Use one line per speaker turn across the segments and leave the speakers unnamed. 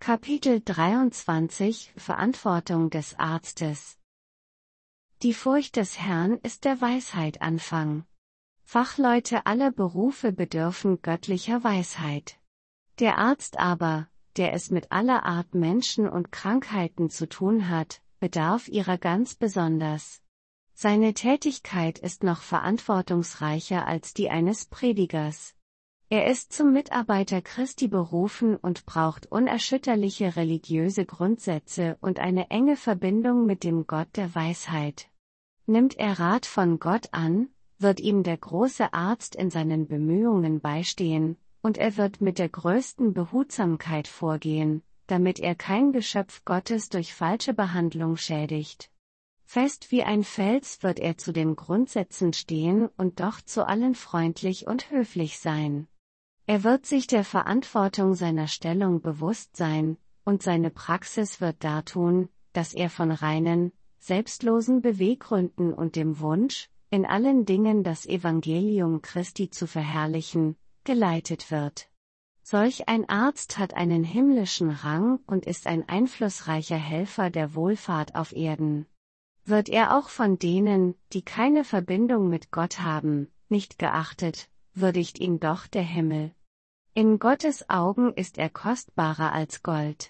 Kapitel 23 Verantwortung des Arztes. Die Furcht des Herrn ist der Weisheit Anfang. Fachleute aller Berufe bedürfen göttlicher Weisheit. Der Arzt aber, der es mit aller Art Menschen und Krankheiten zu tun hat, bedarf ihrer ganz besonders. Seine Tätigkeit ist noch verantwortungsreicher als die eines Predigers. Er ist zum Mitarbeiter Christi berufen und braucht unerschütterliche religiöse Grundsätze und eine enge Verbindung mit dem Gott der Weisheit. Nimmt er Rat von Gott an, wird ihm der große Arzt in seinen Bemühungen beistehen, und er wird mit der größten Behutsamkeit vorgehen, damit er kein Geschöpf Gottes durch falsche Behandlung schädigt. Fest wie ein Fels wird er zu den Grundsätzen stehen und doch zu allen freundlich und höflich sein. Er wird sich der Verantwortung seiner Stellung bewusst sein, und seine Praxis wird dartun, dass er von reinen, selbstlosen Beweggründen und dem Wunsch, in allen Dingen das Evangelium Christi zu verherrlichen, geleitet wird. Solch ein Arzt hat einen himmlischen Rang und ist ein einflussreicher Helfer der Wohlfahrt auf Erden. Wird er auch von denen, die keine Verbindung mit Gott haben, nicht geachtet, würdigt ihn doch der Himmel. In Gottes Augen ist er kostbarer als Gold.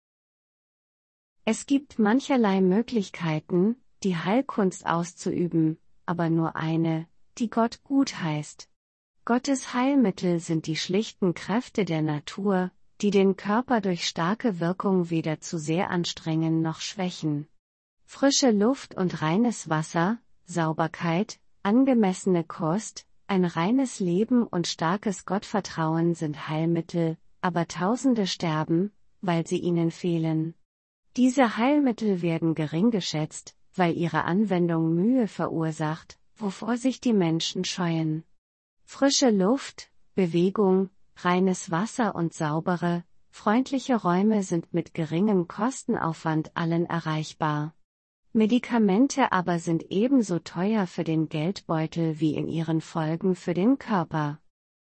Es gibt mancherlei Möglichkeiten, die Heilkunst auszuüben, aber nur eine, die Gott gut heißt. Gottes Heilmittel sind die schlichten Kräfte der Natur, die den Körper durch starke Wirkung weder zu sehr anstrengen noch schwächen. Frische Luft und reines Wasser, Sauberkeit, angemessene Kost, ein reines Leben und starkes Gottvertrauen sind Heilmittel, aber Tausende sterben, weil sie ihnen fehlen. Diese Heilmittel werden gering geschätzt, weil ihre Anwendung Mühe verursacht, wovor sich die Menschen scheuen. Frische Luft, Bewegung, reines Wasser und saubere, freundliche Räume sind mit geringem Kostenaufwand allen erreichbar. Medikamente aber sind ebenso teuer für den Geldbeutel wie in ihren Folgen für den Körper.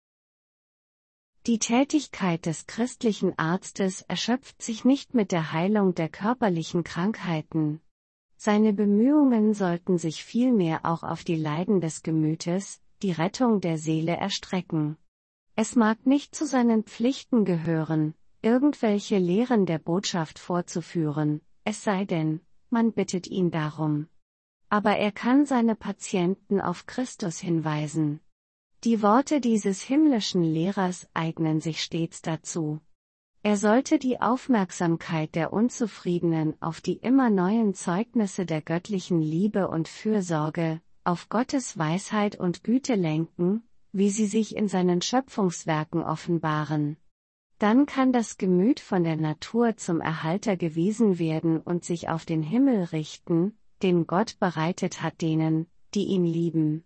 Die Tätigkeit des christlichen Arztes erschöpft sich nicht mit der Heilung der körperlichen Krankheiten. Seine Bemühungen sollten sich vielmehr auch auf die Leiden des Gemütes, die Rettung der Seele erstrecken. Es mag nicht zu seinen Pflichten gehören, irgendwelche Lehren der Botschaft vorzuführen, es sei denn, man bittet ihn darum. Aber er kann seine Patienten auf Christus hinweisen. Die Worte dieses himmlischen Lehrers eignen sich stets dazu. Er sollte die Aufmerksamkeit der Unzufriedenen auf die immer neuen Zeugnisse der göttlichen Liebe und Fürsorge, auf Gottes Weisheit und Güte lenken, wie sie sich in seinen Schöpfungswerken offenbaren. Dann kann das Gemüt von der Natur zum Erhalter gewiesen werden und sich auf den Himmel richten, den Gott bereitet hat denen, die ihn lieben.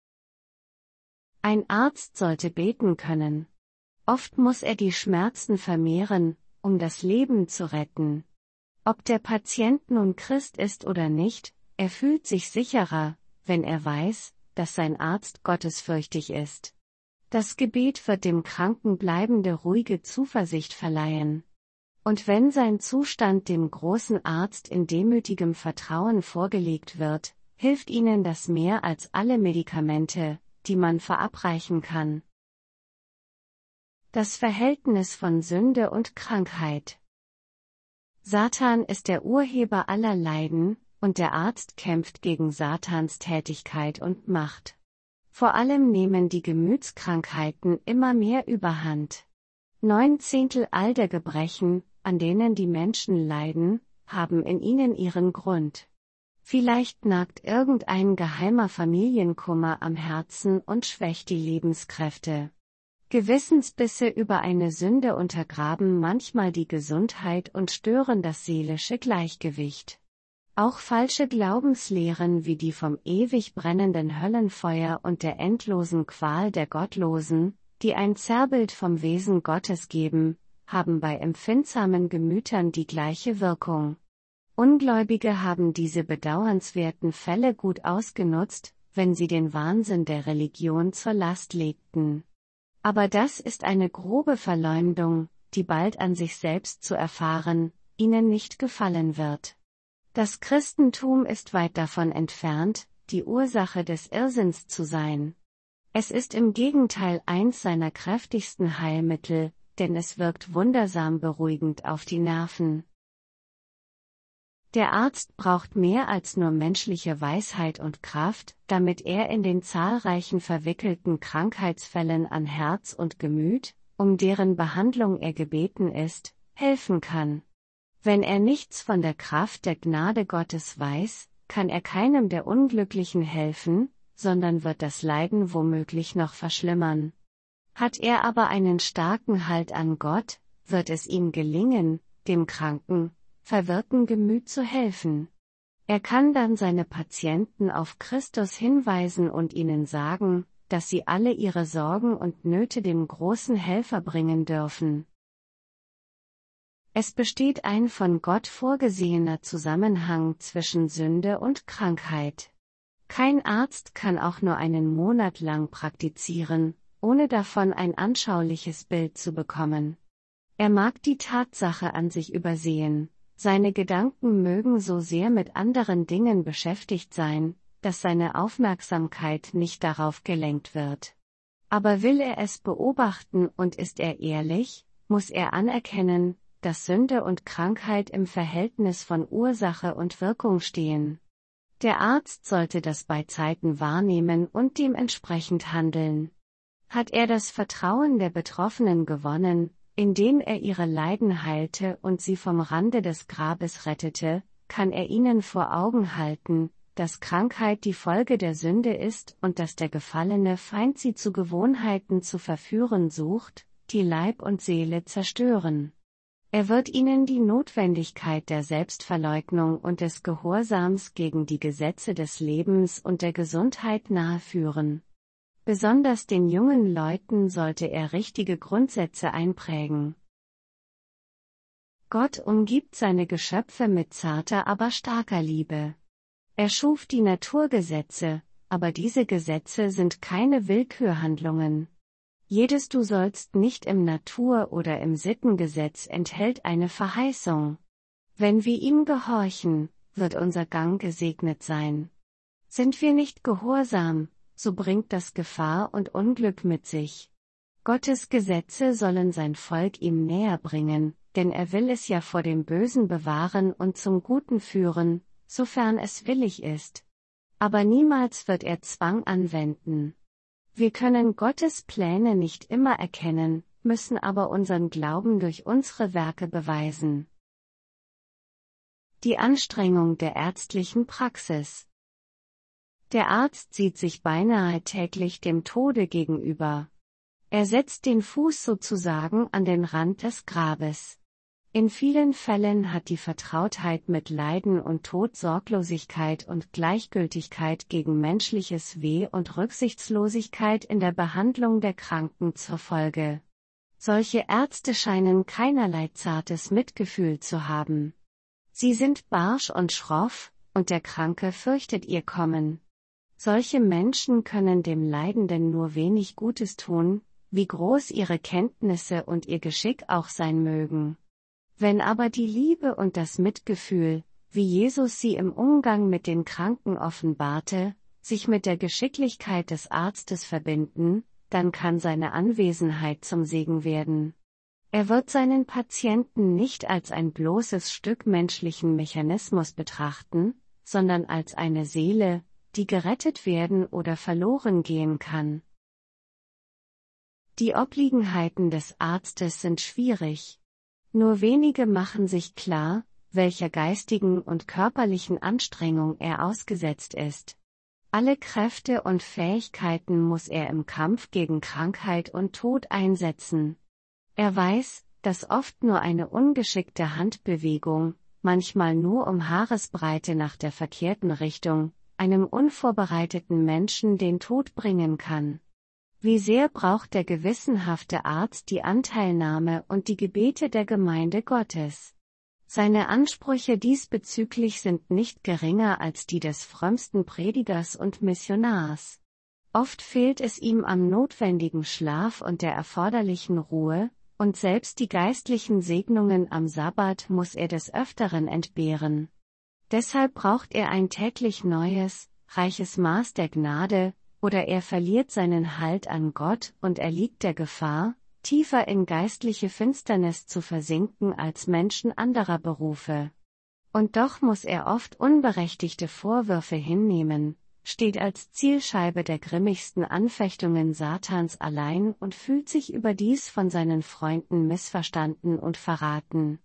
Ein Arzt sollte beten können. Oft muss er die Schmerzen vermehren, um das Leben zu retten. Ob der Patient nun Christ ist oder nicht, er fühlt sich sicherer, wenn er weiß, dass sein Arzt gottesfürchtig ist. Das Gebet wird dem Kranken bleibende ruhige Zuversicht verleihen. Und wenn sein Zustand dem großen Arzt in demütigem Vertrauen vorgelegt wird, hilft ihnen das mehr als alle Medikamente, die man verabreichen kann. Das Verhältnis von Sünde und Krankheit. Satan ist der Urheber aller Leiden, und der Arzt kämpft gegen Satans Tätigkeit und Macht. Vor allem nehmen die Gemütskrankheiten immer mehr Überhand. 9/10 all der Gebrechen, an denen die Menschen leiden, haben in ihnen ihren Grund. Vielleicht nagt irgendein geheimer Familienkummer am Herzen und schwächt die Lebenskräfte. Gewissensbisse über eine Sünde untergraben manchmal die Gesundheit und stören das seelische Gleichgewicht. Auch falsche Glaubenslehren wie die vom ewig brennenden Höllenfeuer und der endlosen Qual der Gottlosen, die ein Zerrbild vom Wesen Gottes geben, haben bei empfindsamen Gemütern die gleiche Wirkung. Ungläubige haben diese bedauernswerten Fälle gut ausgenutzt, wenn sie den Wahnsinn der Religion zur Last legten. Aber das ist eine grobe Verleumdung, die bald an sich selbst zu erfahren, ihnen nicht gefallen wird. Das Christentum ist weit davon entfernt, die Ursache des Irrsinns zu sein. Es ist im Gegenteil eins seiner kräftigsten Heilmittel, denn es wirkt wundersam beruhigend auf die Nerven. Der Arzt braucht mehr als nur menschliche Weisheit und Kraft, damit er in den zahlreichen verwickelten Krankheitsfällen an Herz und Gemüt, um deren Behandlung er gebeten ist, helfen kann. Wenn er nichts von der Kraft der Gnade Gottes weiß, kann er keinem der Unglücklichen helfen, sondern wird das Leiden womöglich noch verschlimmern. Hat er aber einen starken Halt an Gott, wird es ihm gelingen, dem kranken, verwirrten Gemüt zu helfen. Er kann dann seine Patienten auf Christus hinweisen und ihnen sagen, dass sie alle ihre Sorgen und Nöte dem großen Helfer bringen dürfen. Es besteht ein von Gott vorgesehener Zusammenhang zwischen Sünde und Krankheit. Kein Arzt kann auch nur einen Monat lang praktizieren, ohne davon ein anschauliches Bild zu bekommen. Er mag die Tatsache an sich übersehen, seine Gedanken mögen so sehr mit anderen Dingen beschäftigt sein, dass seine Aufmerksamkeit nicht darauf gelenkt wird. Aber will er es beobachten und ist er ehrlich, muss er anerkennen, dass Sünde und Krankheit im Verhältnis von Ursache und Wirkung stehen. Der Arzt sollte das bei Zeiten wahrnehmen und dementsprechend handeln. Hat er das Vertrauen der Betroffenen gewonnen, indem er ihre Leiden heilte und sie vom Rande des Grabes rettete, kann er ihnen vor Augen halten, dass Krankheit die Folge der Sünde ist und dass der gefallene Feind sie zu Gewohnheiten zu verführen sucht, die Leib und Seele zerstören. Er wird ihnen die Notwendigkeit der Selbstverleugnung und des Gehorsams gegen die Gesetze des Lebens und der Gesundheit naheführen. Besonders den jungen Leuten sollte er richtige Grundsätze einprägen. Gott umgibt seine Geschöpfe mit zarter, aber starker Liebe. Er schuf die Naturgesetze, aber diese Gesetze sind keine Willkürhandlungen. Jedes Du sollst nicht im Natur- oder im Sittengesetz enthält eine Verheißung. Wenn wir ihm gehorchen, wird unser Gang gesegnet sein. Sind wir nicht gehorsam, so bringt das Gefahr und Unglück mit sich. Gottes Gesetze sollen sein Volk ihm näher bringen, denn er will es ja vor dem Bösen bewahren und zum Guten führen, sofern es willig ist. Aber niemals wird er Zwang anwenden. Wir können Gottes Pläne nicht immer erkennen, müssen aber unseren Glauben durch unsere Werke beweisen. Die Anstrengung der ärztlichen Praxis. Der Arzt sieht sich beinahe täglich dem Tode gegenüber. Er setzt den Fuß sozusagen an den Rand des Grabes. In vielen Fällen hat die Vertrautheit mit Leiden und Tod Sorglosigkeit und Gleichgültigkeit gegen menschliches Weh und Rücksichtslosigkeit in der Behandlung der Kranken zur Folge. Solche Ärzte scheinen keinerlei zartes Mitgefühl zu haben. Sie sind barsch und schroff, und der Kranke fürchtet ihr Kommen. Solche Menschen können dem Leidenden nur wenig Gutes tun, wie groß ihre Kenntnisse und ihr Geschick auch sein mögen. Wenn aber die Liebe und das Mitgefühl, wie Jesus sie im Umgang mit den Kranken offenbarte, sich mit der Geschicklichkeit des Arztes verbinden, dann kann seine Anwesenheit zum Segen werden. Er wird seinen Patienten nicht als ein bloßes Stück menschlichen Mechanismus betrachten, sondern als eine Seele, die gerettet werden oder verloren gehen kann. Die Obliegenheiten des Arztes sind schwierig. Nur wenige machen sich klar, welcher geistigen und körperlichen Anstrengung er ausgesetzt ist. Alle Kräfte und Fähigkeiten muss er im Kampf gegen Krankheit und Tod einsetzen. Er weiß, dass oft nur eine ungeschickte Handbewegung, manchmal nur um Haaresbreite nach der verkehrten Richtung, einem unvorbereiteten Menschen den Tod bringen kann. Wie sehr braucht der gewissenhafte Arzt die Anteilnahme und die Gebete der Gemeinde Gottes? Seine Ansprüche diesbezüglich sind nicht geringer als die des frömmsten Predigers und Missionars. Oft fehlt es ihm am notwendigen Schlaf und der erforderlichen Ruhe, und selbst die geistlichen Segnungen am Sabbat muss er des Öfteren entbehren. Deshalb braucht er ein täglich neues, reiches Maß der Gnade, oder er verliert seinen Halt an Gott und erliegt der Gefahr, tiefer in geistliche Finsternis zu versinken als Menschen anderer Berufe. Und doch muss er oft unberechtigte Vorwürfe hinnehmen, steht als Zielscheibe der grimmigsten Anfechtungen Satans allein und fühlt sich überdies von seinen Freunden missverstanden und verraten.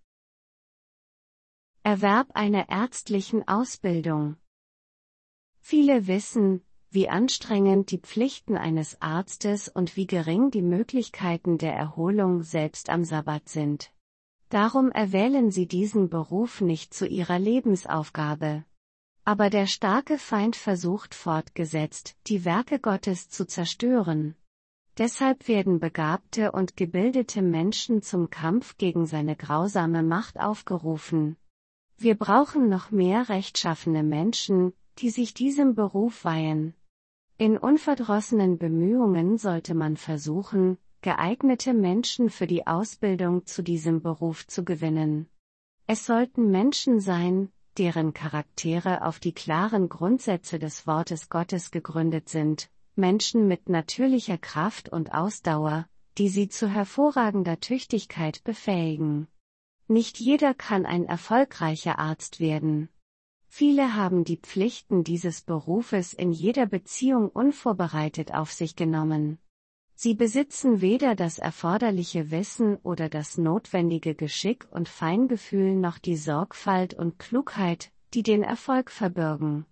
Erwerb einer ärztlichen Ausbildung. Viele wissen, wie anstrengend die Pflichten eines Arztes und wie gering die Möglichkeiten der Erholung selbst am Sabbat sind. Darum erwählen sie diesen Beruf nicht zu ihrer Lebensaufgabe. Aber der starke Feind versucht fortgesetzt, die Werke Gottes zu zerstören. Deshalb werden begabte und gebildete Menschen zum Kampf gegen seine grausame Macht aufgerufen. Wir brauchen noch mehr rechtschaffene Menschen, die sich diesem Beruf weihen. In unverdrossenen Bemühungen sollte man versuchen, geeignete Menschen für die Ausbildung zu diesem Beruf zu gewinnen. Es sollten Menschen sein, deren Charaktere auf die klaren Grundsätze des Wortes Gottes gegründet sind, Menschen mit natürlicher Kraft und Ausdauer, die sie zu hervorragender Tüchtigkeit befähigen. Nicht jeder kann ein erfolgreicher Arzt werden. Viele haben die Pflichten dieses Berufes in jeder Beziehung unvorbereitet auf sich genommen. Sie besitzen weder das erforderliche Wissen oder das notwendige Geschick und Feingefühl noch die Sorgfalt und Klugheit, die den Erfolg verbürgen.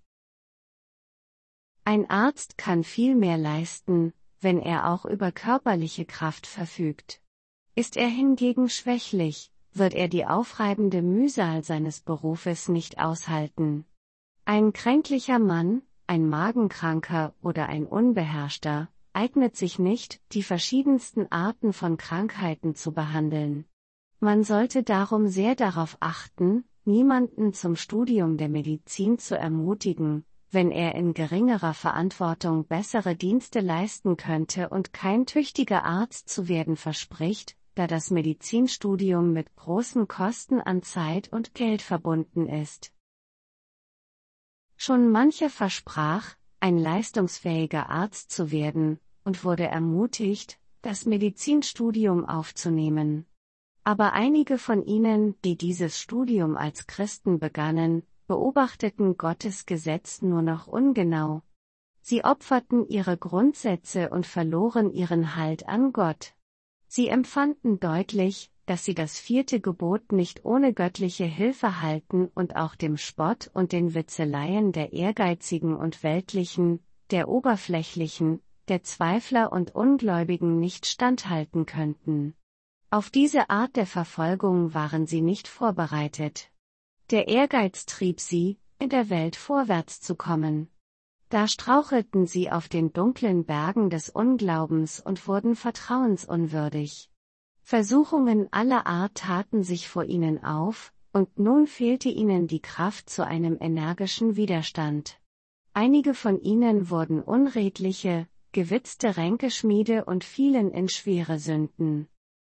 Ein Arzt kann viel mehr leisten, wenn er auch über körperliche Kraft verfügt. Ist er hingegen schwächlich, wird er die aufreibende Mühsal seines Berufes nicht aushalten. Ein kränklicher Mann, ein Magenkranker oder ein Unbeherrschter, eignet sich nicht, die verschiedensten Arten von Krankheiten zu behandeln. Man sollte darum sehr darauf achten, niemanden zum Studium der Medizin zu ermutigen, wenn er in geringerer Verantwortung bessere Dienste leisten könnte und kein tüchtiger Arzt zu werden verspricht, da das Medizinstudium mit großen Kosten an Zeit und Geld verbunden ist. Schon mancher versprach, ein leistungsfähiger Arzt zu werden, und wurde ermutigt, das Medizinstudium aufzunehmen. Aber einige von ihnen, die dieses Studium als Christen begannen, beobachteten Gottes Gesetz nur noch ungenau. Sie opferten ihre Grundsätze und verloren ihren Halt an Gott. Sie empfanden deutlich, dass sie das 4. Gebot nicht ohne göttliche Hilfe halten und auch dem Spott und den Witzeleien der Ehrgeizigen und Weltlichen, der Oberflächlichen, der Zweifler und Ungläubigen nicht standhalten könnten. Auf diese Art der Verfolgung waren sie nicht vorbereitet. Der Ehrgeiz trieb sie, in der Welt vorwärts zu kommen. Da strauchelten sie auf den dunklen Bergen des Unglaubens und wurden vertrauensunwürdig. Versuchungen aller Art taten sich vor ihnen auf, und nun fehlte ihnen die Kraft zu einem energischen Widerstand. Einige von ihnen wurden unredliche, gewitzte Ränkeschmiede und fielen in schwere Sünden.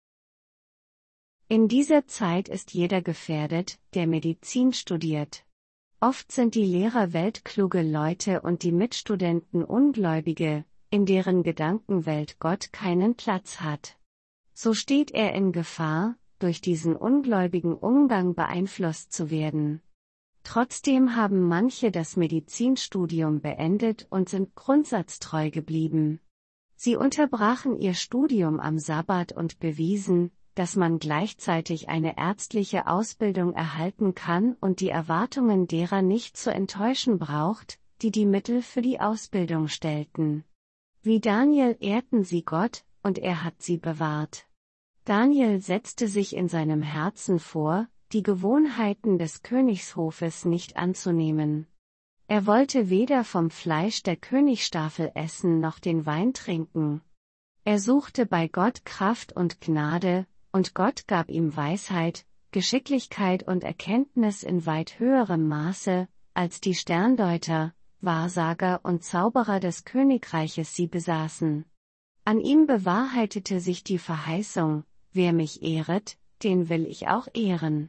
In dieser Zeit ist jeder gefährdet, der Medizin studiert. Oft sind die Lehrer weltkluge Leute und die Mitstudenten Ungläubige, in deren Gedankenwelt Gott keinen Platz hat. So steht er in Gefahr, durch diesen ungläubigen Umgang beeinflusst zu werden. Trotzdem haben manche das Medizinstudium beendet und sind grundsatztreu geblieben. Sie unterbrachen ihr Studium am Sabbat und bewiesen, dass man gleichzeitig eine ärztliche Ausbildung erhalten kann und die Erwartungen derer nicht zu enttäuschen braucht, die die Mittel für die Ausbildung stellten. Wie Daniel ehrten sie Gott, und er hat sie bewahrt. Daniel setzte sich in seinem Herzen vor, die Gewohnheiten des Königshofes nicht anzunehmen. Er wollte weder vom Fleisch der Königsstaffel essen noch den Wein trinken. Er suchte bei Gott Kraft und Gnade, und Gott gab ihm Weisheit, Geschicklichkeit und Erkenntnis in weit höherem Maße, als die Sterndeuter, Wahrsager und Zauberer des Königreiches sie besaßen. An ihm bewahrheitete sich die Verheißung: wer mich ehret, den will ich auch ehren.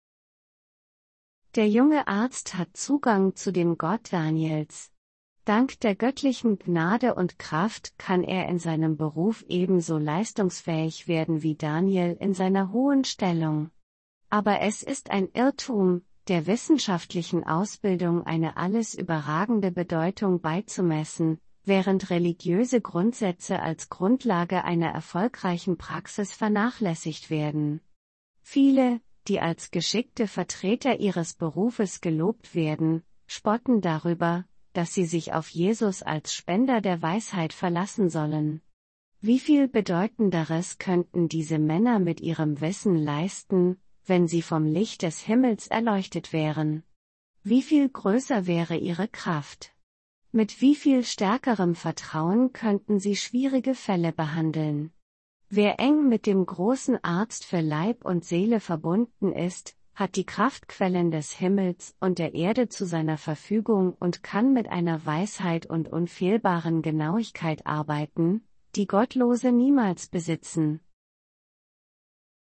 Der junge Arzt hat Zugang zu dem Gott Daniels. Dank der göttlichen Gnade und Kraft kann er in seinem Beruf ebenso leistungsfähig werden wie Daniel in seiner hohen Stellung. Aber es ist ein Irrtum, der wissenschaftlichen Ausbildung eine alles überragende Bedeutung beizumessen, während religiöse Grundsätze als Grundlage einer erfolgreichen Praxis vernachlässigt werden. Viele, die als geschickte Vertreter ihres Berufes gelobt werden, spotten darüber, dass sie sich auf Jesus als Spender der Weisheit verlassen sollen. Wie viel Bedeutenderes könnten diese Männer mit ihrem Wissen leisten, wenn sie vom Licht des Himmels erleuchtet wären? Wie viel größer wäre ihre Kraft? Mit wie viel stärkerem Vertrauen könnten sie schwierige Fälle behandeln? Wer eng mit dem großen Arzt für Leib und Seele verbunden ist, hat die Kraftquellen des Himmels und der Erde zu seiner Verfügung und kann mit einer Weisheit und unfehlbaren Genauigkeit arbeiten, die Gottlose niemals besitzen.